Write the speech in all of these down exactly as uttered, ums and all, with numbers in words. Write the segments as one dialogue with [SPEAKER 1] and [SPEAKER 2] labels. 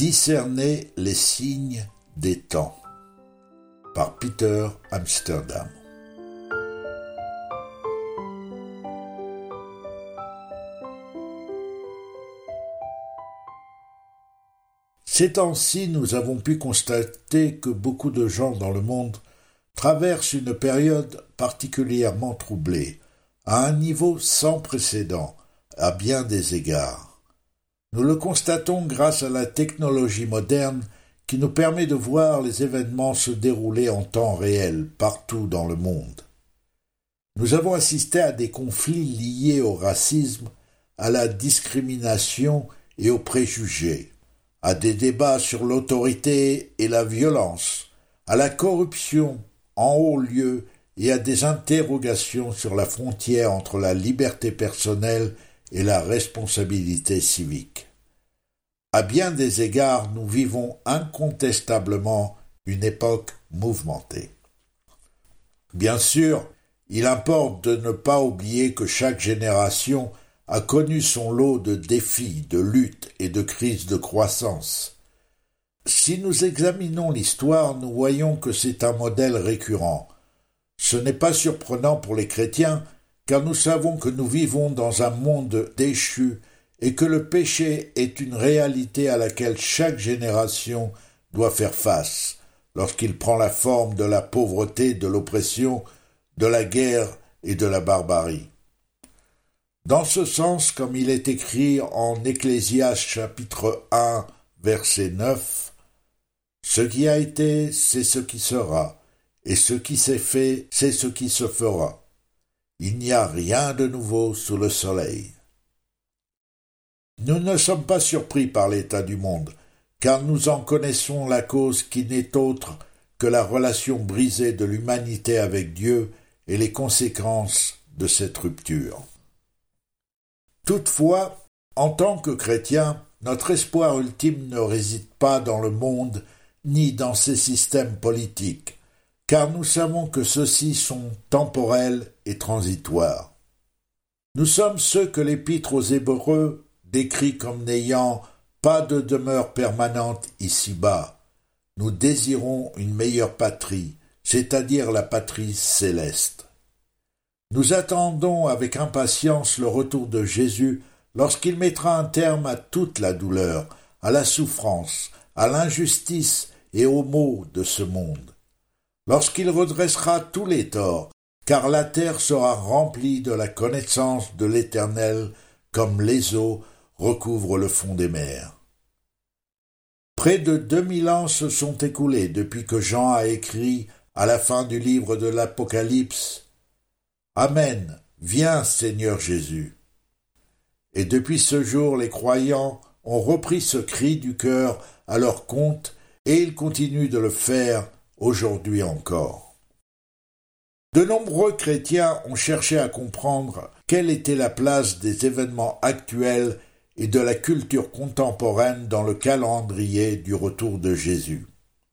[SPEAKER 1] Discerner les signes des temps par Peter Amsterdam. Ces temps-ci, nous avons pu constater que beaucoup de gens dans le monde traversent une période particulièrement troublée, à un niveau sans précédent, à bien des égards. Nous le constatons grâce à la technologie moderne qui nous permet de voir les événements se dérouler en temps réel partout dans le monde. Nous avons assisté à des conflits liés au racisme, à la discrimination et aux préjugés, à des débats sur l'autorité et la violence, à la corruption en haut lieu et à des interrogations sur la frontière entre la liberté personnelle et la responsabilité civique. À bien des égards, nous vivons incontestablement une époque mouvementée. Bien sûr, il importe de ne pas oublier que chaque génération a connu son lot de défis, de luttes et de crises de croissance. Si nous examinons l'histoire, nous voyons que c'est un modèle récurrent. Ce n'est pas surprenant pour les chrétiens, car nous savons que nous vivons dans un monde déchu et que le péché est une réalité à laquelle chaque génération doit faire face, lorsqu'il prend la forme de la pauvreté, de l'oppression, de la guerre et de la barbarie. Dans ce sens, comme il est écrit en Ecclésiaste chapitre un, verset neuf, « Ce qui a été, c'est ce qui sera, et ce qui s'est fait, c'est ce qui se fera. Il n'y a rien de nouveau sous le soleil. » Nous ne sommes pas surpris par l'état du monde, car nous en connaissons la cause qui n'est autre que la relation brisée de l'humanité avec Dieu et les conséquences de cette rupture. Toutefois, en tant que chrétiens, notre espoir ultime ne réside pas dans le monde ni dans ses systèmes politiques, car nous savons que ceux-ci sont temporels et transitoires. Nous sommes ceux que l'Épître aux Hébreux décrit comme n'ayant pas de demeure permanente ici-bas. Nous désirons une meilleure patrie, c'est-à-dire la patrie céleste. Nous attendons avec impatience le retour de Jésus lorsqu'il mettra un terme à toute la douleur, à la souffrance, à l'injustice et aux maux de ce monde. Lorsqu'il redressera tous les torts, car la terre sera remplie de la connaissance de l'Éternel comme les eaux recouvre le fond des mers. Près de deux mille ans se sont écoulés depuis que Jean a écrit à la fin du livre de l'Apocalypse « Amen, viens Seigneur Jésus ». Et depuis ce jour, les croyants ont repris ce cri du cœur à leur compte et ils continuent de le faire aujourd'hui encore. De nombreux chrétiens ont cherché à comprendre quelle était la place des événements actuels et de la culture contemporaine dans le calendrier du retour de Jésus.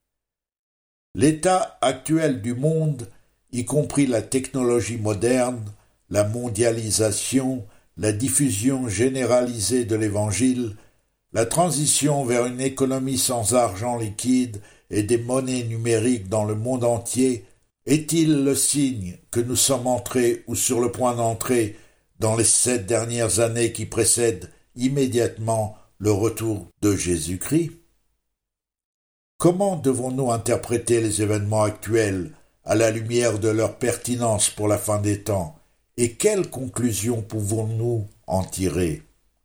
[SPEAKER 1] L'état actuel du monde, y compris la technologie moderne, la mondialisation, la diffusion généralisée de l'Évangile, la transition vers une économie sans argent liquide et des monnaies numériques dans le monde entier, est-il le signe que nous sommes entrés ou sur le point d'entrer dans les sept dernières années qui précèdent immédiatement le retour de Jésus-Christ? Comment devons-nous interpréter les événements actuels à la lumière de leur pertinence pour la fin des temps, et quelles conclusions pouvons-nous en tirer?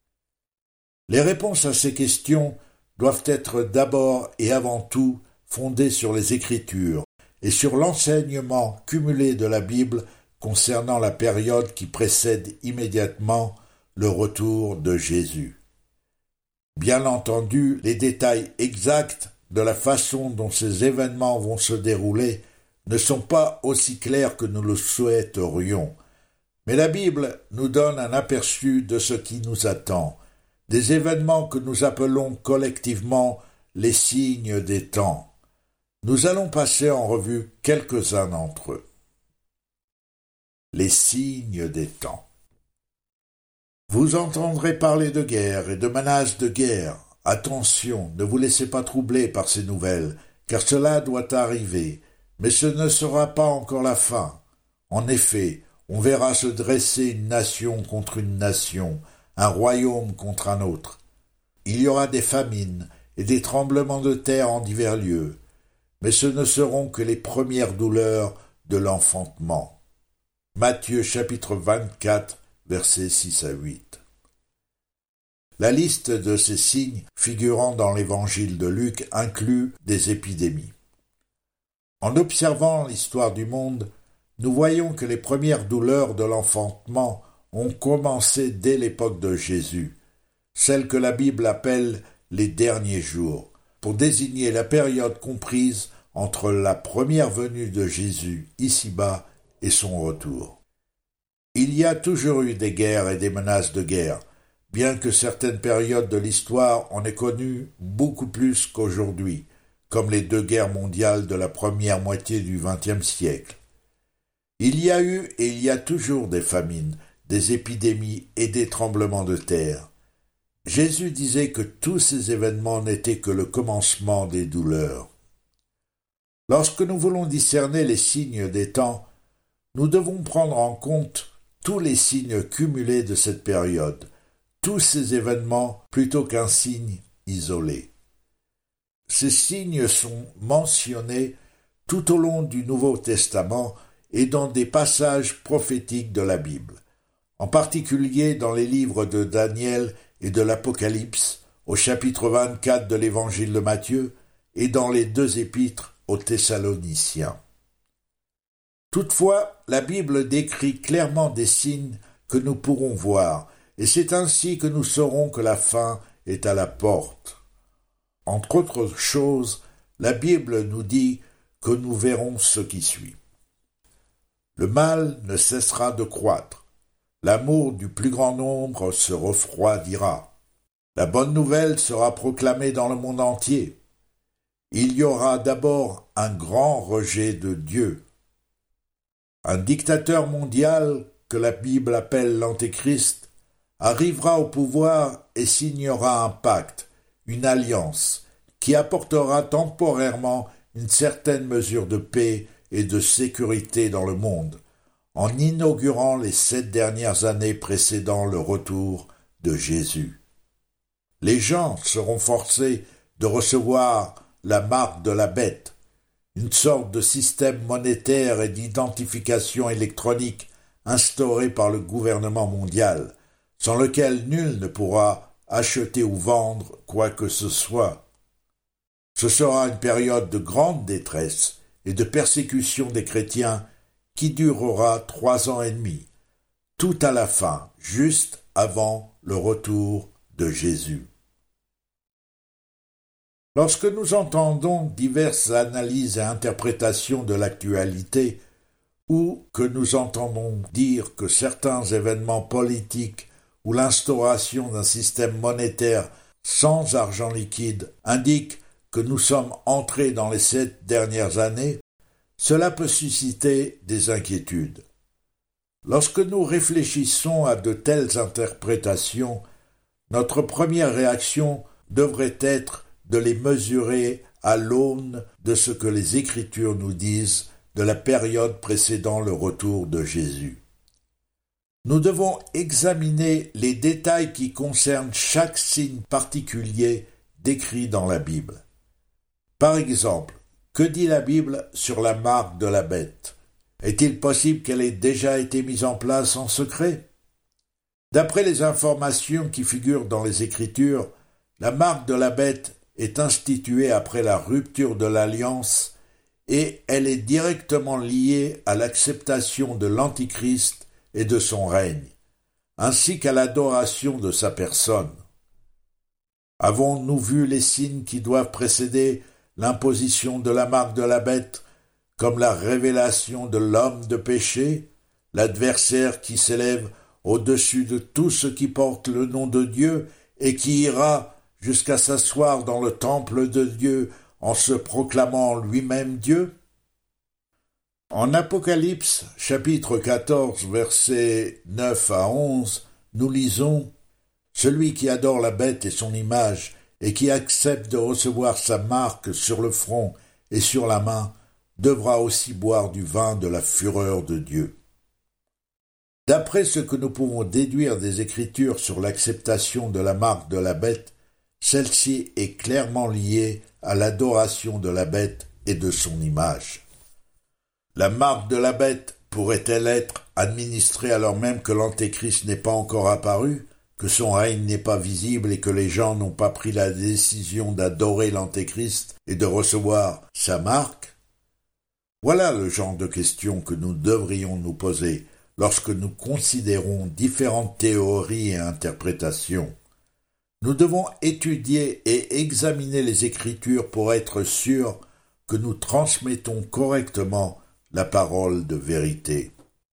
[SPEAKER 1] Les réponses à ces questions doivent être d'abord et avant tout fondées sur les Écritures et sur l'enseignement cumulé de la Bible concernant la période qui précède immédiatement le retour de Jésus. Bien entendu, les détails exacts de la façon dont ces événements vont se dérouler ne sont pas aussi clairs que nous le souhaiterions, mais la Bible nous donne un aperçu de ce qui nous attend, des événements que nous appelons collectivement les signes des temps. Nous allons passer en revue quelques-uns d'entre eux. Les signes des temps. Vous entendrez parler de guerre et de menaces de guerre. Attention, ne vous laissez pas troubler par ces nouvelles, car cela doit arriver, mais ce ne sera pas encore la fin. En effet, on verra se dresser une nation contre une nation, un royaume contre un autre. Il y aura des famines et des tremblements de terre en divers lieux, mais ce ne seront que les premières douleurs de l'enfantement. Matthieu chapitre vingt-quatre, versets six à huit. La liste de ces signes figurant dans l'évangile de Luc inclut des épidémies. En observant l'histoire du monde, nous voyons que les premières douleurs de l'enfantement ont commencé dès l'époque de Jésus, celles que la Bible appelle les derniers jours, pour désigner la période comprise entre la première venue de Jésus ici-bas et son retour. Il y a toujours eu des guerres et des menaces de guerre, bien que certaines périodes de l'histoire en aient connu beaucoup plus qu'aujourd'hui, comme les deux guerres mondiales de la première moitié du vingtième siècle. Il y a eu et il y a toujours des famines, des épidémies et des tremblements de terre. Jésus disait que tous ces événements n'étaient que le commencement des douleurs. Lorsque nous voulons discerner les signes des temps, nous devons prendre en compte tous les signes cumulés de cette période, tous ces événements plutôt qu'un signe isolé. Ces signes sont mentionnés tout au long du Nouveau Testament et dans des passages prophétiques de la Bible, en particulier dans les livres de Daniel et de l'Apocalypse, au chapitre vingt-quatre de l'Évangile de Matthieu, et dans les deux épîtres aux Thessaloniciens. Toutefois, la Bible décrit clairement des signes que nous pourrons voir, et c'est ainsi que nous saurons que la fin est à la porte. Entre autres choses, la Bible nous dit que nous verrons ce qui suit. Le mal ne cessera de croître. L'amour du plus grand nombre se refroidira. La bonne nouvelle sera proclamée dans le monde entier. Il y aura d'abord un grand rejet de Dieu. Un dictateur mondial, que la Bible appelle l'Antéchrist, arrivera au pouvoir et signera un pacte, une alliance, qui apportera temporairement une certaine mesure de paix et de sécurité dans le monde, en inaugurant les sept dernières années précédant le retour de Jésus. Les gens seront forcés de recevoir la marque de la bête, une sorte de système monétaire et d'identification électronique instauré par le gouvernement mondial, sans lequel nul ne pourra acheter ou vendre quoi que ce soit. Ce sera une période de grande détresse et de persécution des chrétiens qui durera trois ans et demi, tout à la fin, juste avant le retour de Jésus. Lorsque nous entendons diverses analyses et interprétations de l'actualité, ou que nous entendons dire que certains événements politiques ou l'instauration d'un système monétaire sans argent liquide indiquent que nous sommes entrés dans les sept dernières années, cela peut susciter des inquiétudes. Lorsque nous réfléchissons à de telles interprétations, notre première réaction devrait être de les mesurer à l'aune de ce que les Écritures nous disent de la période précédant le retour de Jésus. Nous devons examiner les détails qui concernent chaque signe particulier décrit dans la Bible. Par exemple, que dit la Bible sur la marque de la bête? Est-il possible qu'elle ait déjà été mise en place en secret? D'après les informations qui figurent dans les Écritures, la marque de la bête est instituée après la rupture de l'alliance et elle est directement liée à l'acceptation de l'Antichrist et de son règne, ainsi qu'à l'adoration de sa personne. Avons-nous vu les signes qui doivent précéder l'imposition de la marque de la bête, comme la révélation de l'homme de péché, l'adversaire qui s'élève au-dessus de tout ce qui porte le nom de Dieu et qui ira jusqu'à s'asseoir dans le temple de Dieu en se proclamant lui-même Dieu? En Apocalypse, chapitre quatorze, versets neuf à onze, nous lisons « Celui qui adore la bête et son image et qui accepte de recevoir sa marque sur le front et sur la main devra aussi boire du vin de la fureur de Dieu. D'après ce que nous pouvons déduire des Écritures sur l'acceptation de la marque de la bête, celle-ci est clairement liée à l'adoration de la bête et de son image. La marque de la bête pourrait-elle être administrée alors même que l'Antéchrist n'est pas encore apparu, que son règne n'est pas visible et que les gens n'ont pas pris la décision d'adorer l'Antéchrist et de recevoir sa marque? Voilà le genre de questions que nous devrions nous poser lorsque nous considérons différentes théories et interprétations. Nous devons étudier et examiner les Écritures pour être sûrs que nous transmettons correctement la parole de vérité.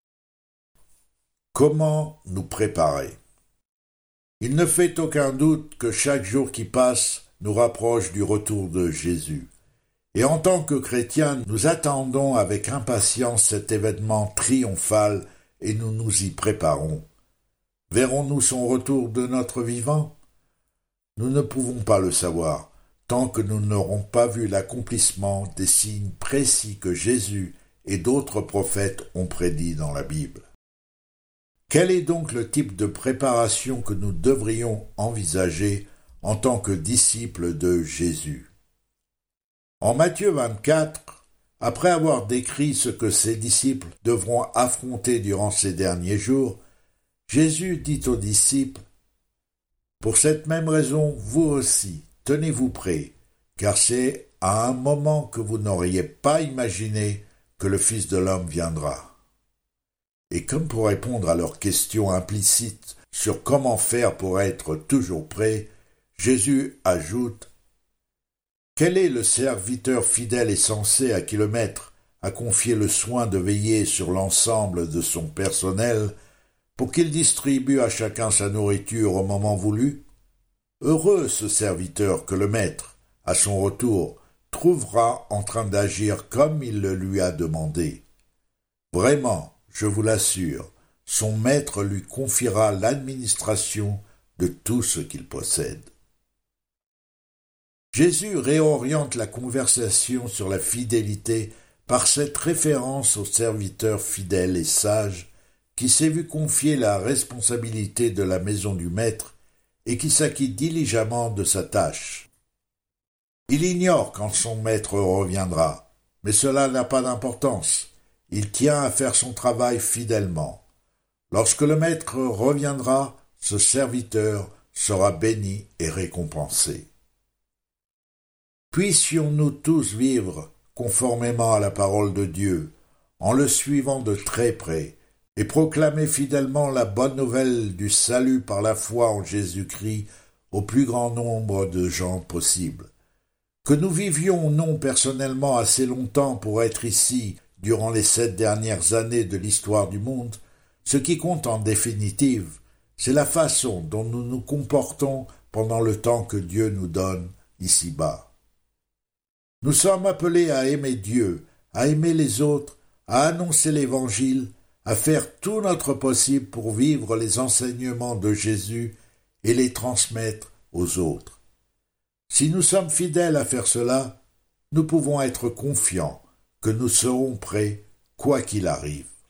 [SPEAKER 1] Comment nous préparer? Il ne fait aucun doute que chaque jour qui passe nous rapproche du retour de Jésus. Et en tant que chrétiens, nous attendons avec impatience cet événement triomphal et nous nous y préparons. Verrons-nous son retour de notre vivant? Nous ne pouvons pas le savoir tant que nous n'aurons pas vu l'accomplissement des signes précis que Jésus et d'autres prophètes ont prédits dans la Bible. Quel est donc le type de préparation que nous devrions envisager en tant que disciples de Jésus? En Matthieu vingt-quatre, après avoir décrit ce que ses disciples devront affronter durant ces derniers jours, Jésus dit aux disciples: « Pour cette même raison, vous aussi, tenez-vous prêts, car c'est à un moment que vous n'auriez pas imaginé que le Fils de l'homme viendra. » Et comme pour répondre à leurs questions implicites sur comment faire pour être toujours prêt, Jésus ajoute: « Quel est le serviteur fidèle et sensé à qui le maître a confié le soin de veiller sur l'ensemble de son personnel pour qu'il distribue à chacun sa nourriture au moment voulu? Heureux ce serviteur que le maître, à son retour, trouvera en train d'agir comme il le lui a demandé. Vraiment, je vous l'assure, son maître lui confiera l'administration de tout ce qu'il possède. » Jésus réoriente la conversation sur la fidélité par cette référence au serviteur fidèle et sage qui s'est vu confier la responsabilité de la maison du maître et qui s'acquitte diligemment de sa tâche. Il ignore quand son maître reviendra, mais cela n'a pas d'importance. Il tient à faire son travail fidèlement. Lorsque le maître reviendra, ce serviteur sera béni et récompensé. Puissions-nous tous vivre conformément à la parole de Dieu, en le suivant de très près, et proclamer fidèlement la bonne nouvelle du salut par la foi en Jésus-Christ au plus grand nombre de gens possible. Que nous vivions ou non personnellement assez longtemps pour être ici durant les sept dernières années de l'histoire du monde, ce qui compte en définitive, c'est la façon dont nous nous comportons pendant le temps que Dieu nous donne ici-bas. Nous sommes appelés à aimer Dieu, à aimer les autres, à annoncer l'Évangile, à faire tout notre possible pour vivre les enseignements de Jésus et les transmettre aux autres. Si nous sommes fidèles à faire cela, nous pouvons être confiants que nous serons prêts quoi qu'il arrive.